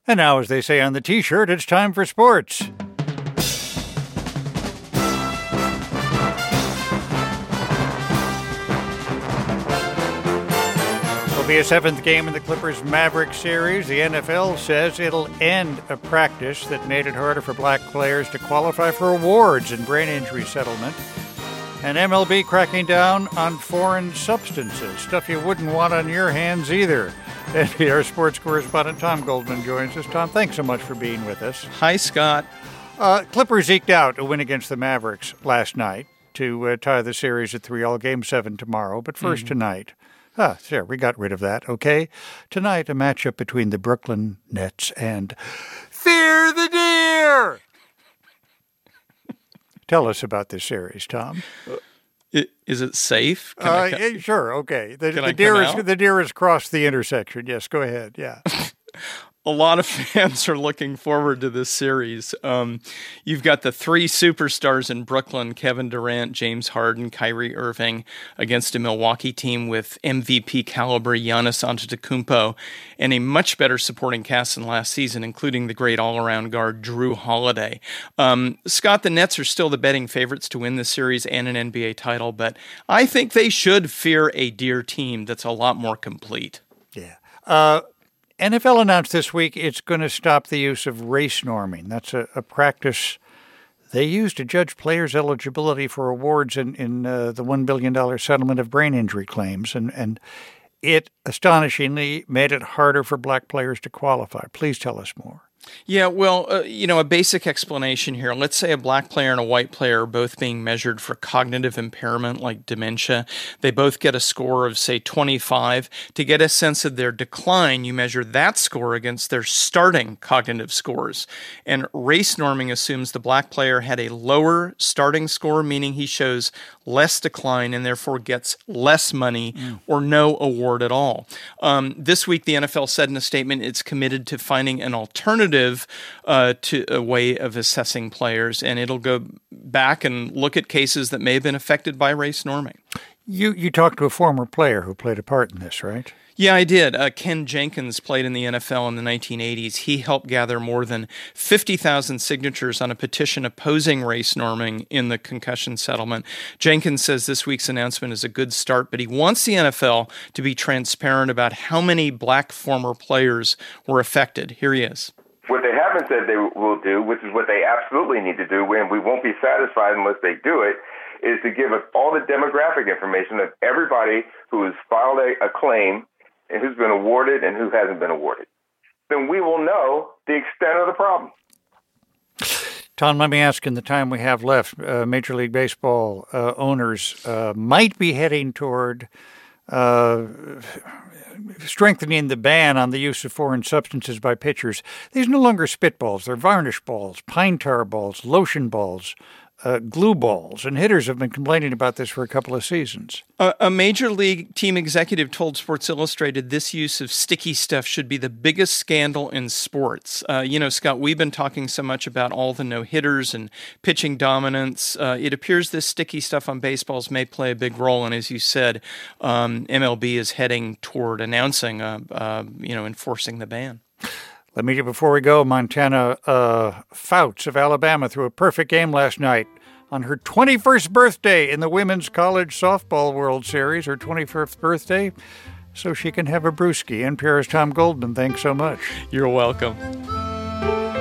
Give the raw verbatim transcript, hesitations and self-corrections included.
And now, as they say on the T-shirt, it's time for sports. There'll be a seventh game in the Clippers-Mavericks series. The N F L says it'll end a practice that made it harder for black players to qualify for awards in brain injury settlement. And M L B cracking down on foreign substances, stuff you wouldn't want on your hands either. N P R sports correspondent Tom Goldman joins us. Tom, thanks so much for being with us. Hi, Scott. Uh, Clippers eked out a win against the Mavericks last night to uh, tie the series at three all, game seven tomorrow. But first mm-hmm. tonight, ah, there, we got rid of that, okay? Tonight, a matchup between the Brooklyn Nets and Fear the Deer! Tell us about this series, Tom. It, is it safe? Can uh, I, yeah, sure, okay. The, can the I deer come is out? the deer has crossed the intersection. Yes, go ahead. Yeah. A lot of fans are looking forward to this series. Um, you've got the three superstars in Brooklyn, Kevin Durant, James Harden, Kyrie Irving, against a Milwaukee team with M V P caliber Giannis Antetokounmpo and a much better supporting cast than last season, including the great all-around guard Drew Holiday. Um, Scott, the Nets are still the betting favorites to win this series and an N B A title, but I think they should fear a Deer team that's a lot more complete. Yeah. Uh N F L announced this week it's going to stop the use of race norming. That's a, a practice they use to judge players' eligibility for awards in, in uh, the one billion dollars settlement of brain injury claims. And, and it astonishingly made it harder for black players to qualify. Please tell us more. Yeah, well, uh, you know, a basic explanation here. Let's say a black player and a white player are both being measured for cognitive impairment like dementia. They both get a score of, say, twenty-five. To get a sense of their decline, you measure that score against their starting cognitive scores. And race norming assumes the black player had a lower starting score, meaning he shows less decline and therefore gets less money mm. or no award at all. Um, this week, the N F L said in a statement it's committed to finding an alternative Uh, to a way of assessing players, and it'll go back and look at cases that may have been affected by race norming. You you talked to a former player who played a part in this, right? Yeah, I did. Uh, Ken Jenkins played in the N F L in the nineteen eighties. He helped gather more than fifty thousand signatures on a petition opposing race norming in the concussion settlement. Jenkins says this week's announcement is a good start, but he wants the N F L to be transparent about how many black former players were affected. Here he is. What they haven't said they will do, which is what they absolutely need to do, and we won't be satisfied unless they do it, is to give us all the demographic information of everybody who has filed a, a claim and who's been awarded and who hasn't been awarded. Then we will know the extent of the problem. Tom, let me ask, in the time we have left, uh, Major League Baseball uh, owners uh, might be heading toward uh, strengthening the ban on the use of foreign substances by pitchers. These are no longer spitballs. They're varnish balls, pine tar balls, lotion balls, uh, glue balls. And hitters have been complaining about this for a couple of seasons. A, a major league team executive told Sports Illustrated this use of sticky stuff should be the biggest scandal in sports. Uh, you know, Scott, we've been talking so much about all the no-hitters and pitching dominance. Uh, it appears this sticky stuff on baseballs may play a big role. And as you said, um, M L B is heading toward announcing, uh, uh, you know, enforcing the ban. Let me, before we go, Montana uh, Fouts of Alabama threw a perfect game last night on her twenty-first birthday in the Women's College Softball World Series, her twenty-first birthday, so she can have a brewski. N P R's Tom Goldman, thanks so much. You're welcome.